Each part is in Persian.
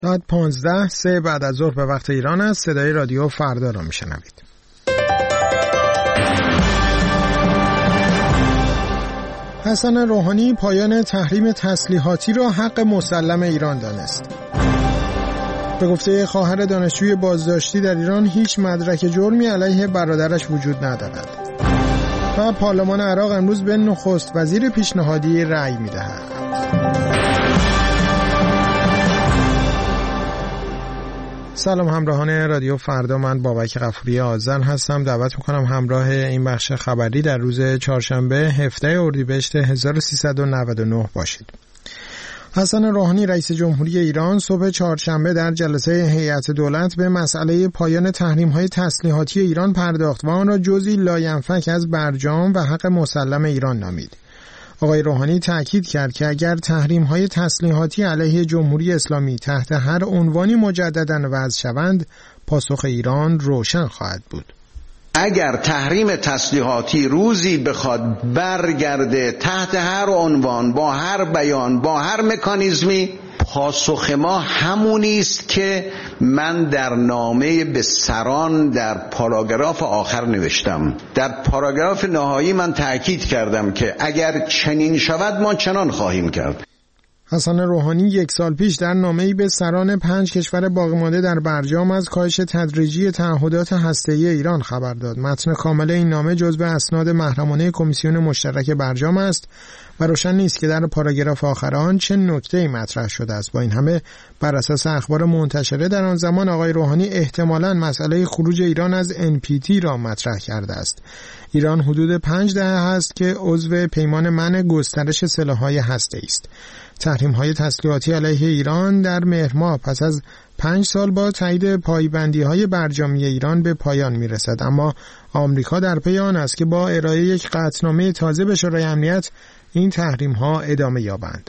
ساعت 15 بعد از ظهر به وقت ایران است. صدای رادیو فردا را میشنوید. حسن روحانی پایان تحریم تسلیحاتی را حق مسلم ایران دانست. به گفته خواهر دانشجوی بازداشتی در ایران هیچ مدرک جرمی علیه برادرش وجود ندارد. و پارلمان عراق امروز به نخست وزیر پیشنهادی رأی می‌دهد. سلام همراهان رادیو فردا، من بابک غفوری آذر هستم. دعوت میکنم همراه این بخش خبری در روز چهارشنبه 17 اردیبهشت 1399 باشید. حسن روحانی رئیس جمهوری ایران صبح چهارشنبه در جلسه هیئت دولت به مسئله پایان تحریم‌های تسلیحاتی ایران پرداخت و آن را جزئی لاینفک از برجام و حق مسلم ایران نامید. آقای روحانی تأکید کرد که اگر تحریم‌های تسلیحاتی علیه جمهوری اسلامی تحت هر عنوانی مجدداً وضع شوند، پاسخ ایران روشن خواهد بود. اگر تحریم تسلیحاتی روزی بخواد برگرده تحت هر عنوان، با هر بیان، با هر مکانیزمی، پاسخ ما همونی است که من در نامه به سران در پاراگراف آخر نوشتم. در پاراگراف نهایی من تأکید کردم که اگر چنین شود ما چنان خواهیم کرد. حسن روحانی 1 سال پیش در نامه‌ای به سران 5 کشور باقی مانده در برجام از کاهش تدریجی تعهدات هسته‌ای ایران خبر داد. متن کامل این نامه جزو اسناد محرمانه کمیسیون مشترک برجام است و روشن نیست که در پاراگراف آخر آن چه نکته‌ای مطرح شده است. با این همه بر اساس اخبار منتشره در آن زمان آقای روحانی احتمالاً مسئله خروج ایران از NPT را مطرح کرده است. ایران حدود 5 دهه است که عضو پیمان منع گسترش سلاح‌های هسته‌ای است. تحریم‌های تسلیحاتی علیه ایران در مهر ماه پس از 5 سال با تایید پایبندی‌های برجامی ایران به پایان می‌رسد، اما آمریکا در پی آن است که با ارائه یک قطعنامه تازه به شورای امنیت این تحریم‌ها ادامه یابند.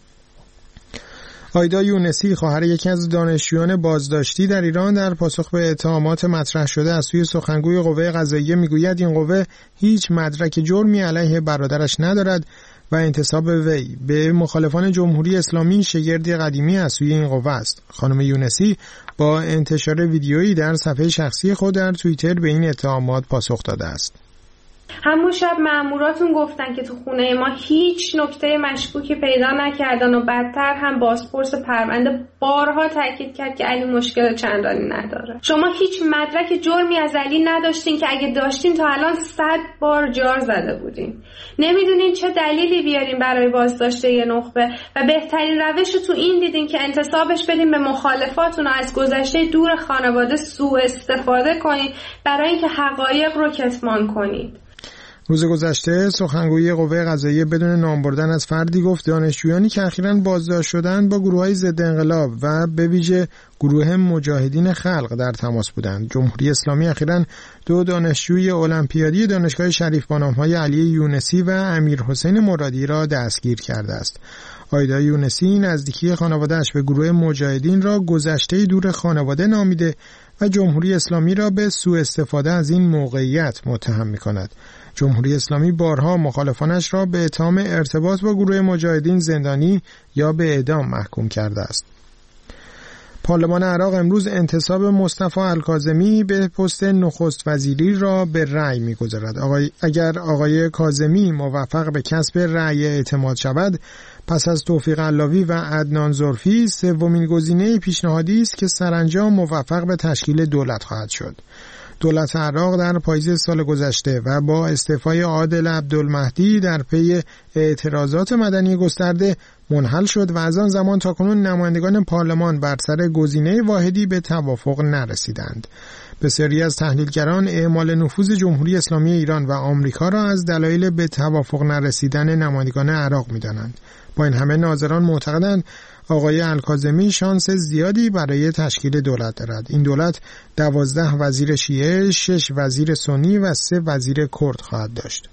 آیدا یونسی خواهر یکی از دانشجویان بازداشتی در ایران در پاسخ به اتهامات مطرح شده از سوی سخنگوی قوه قضاییه میگوید این قوه هیچ مدرک جرمی علیه برادرش ندارد و انتساب وی به مخالفان جمهوری اسلامی شگردی قدیمی از سوی این قوه است. خانم یونسی با انتشار ویدیویی در صفحه شخصی خود در توییتر به این اتهامات پاسخ داده است. همون شب ماموراتون گفتن که تو خونه ما هیچ نکته مشکوکی پیدا نکردن و بدتر هم بازپرس پرونده بارها تاکید کرد که علی مشکل چندانی نداره. شما هیچ مدرک جرمی از علی نداشتین که اگه داشتین تا الان 100 بار جار زده بودین. نمیدونین چه دلیلی بیارین برای بازداشت یه نخبه و بهترین روش رو تو این دیدین که انتصابش بدین به مخالفاتون و از گذشته دور خانواده سوء استفاده کنید برای اینکه حقایق رو کتمان کنید. روز گذشته سخنگوی قوه قضاییه بدون نام بردن از فردی گفت دانشجویانی که اخیراً بازداشت شدند با گروه‌های ضد انقلاب و به ویژه گروه مجاهدین خلق در تماس بودند. جمهوری اسلامی اخیراً 2 دانشجوی المپیادی دانشگاه شریف با نام‌های علی یونسی و امیرحسین مرادی را دستگیر کرده است. آیدا یونسی نزدیکی خانواده‌اش به گروه مجاهدین را گذشته دور خانواده نامیده و جمهوری اسلامی را به سوء استفاده از این موقعیت متهم می‌کند. جمهوری اسلامی بارها مخالفانش را به اتهام ارتباط با گروه مجاهدین زندانی یا به اعدام محکوم کرده است. پارلمان عراق امروز انتصاب مصطفی الکاظمی به پست نخست وزیری را به رأی می‌گذارد. اگر آقای کاظمی موفق به کسب رأی اعتماد شود، پس از توفیق علاوی و عدنان زرفی سومین گزینه پیشنهادی است که سرانجام موفق به تشکیل دولت خواهد شد. دولت عراق در پاییز سال گذشته و با استعفای عادل عبدالمهدی در پی اعتراضات مدنی گسترده منحل شد و از آن زمان تاکنون نمایندگان پارلمان بر سر گزینه واحدی به توافق نرسیدند. بسیاری از تحلیلگران اعمال نفوذ جمهوری اسلامی ایران و آمریکا را از دلایل به توافق نرسیدن نمایندگان عراق می‌دانند. با این همه ناظران معتقدند آقای الکاظمی شانس زیادی برای تشکیل دولت دارد. این دولت 12 وزیر شیعه، 6 وزیر سنی و 3 وزیر کرد خواهد داشت.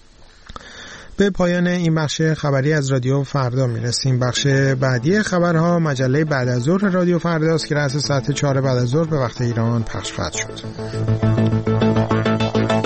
به پایان این بخش خبری از رادیو فردا میرسیم. بخش بعدی خبرها مجله بعد از ظهر رادیو فرداست که رأس ساعت 4 بعد از ظهر به وقت ایران پخش خواهد شد.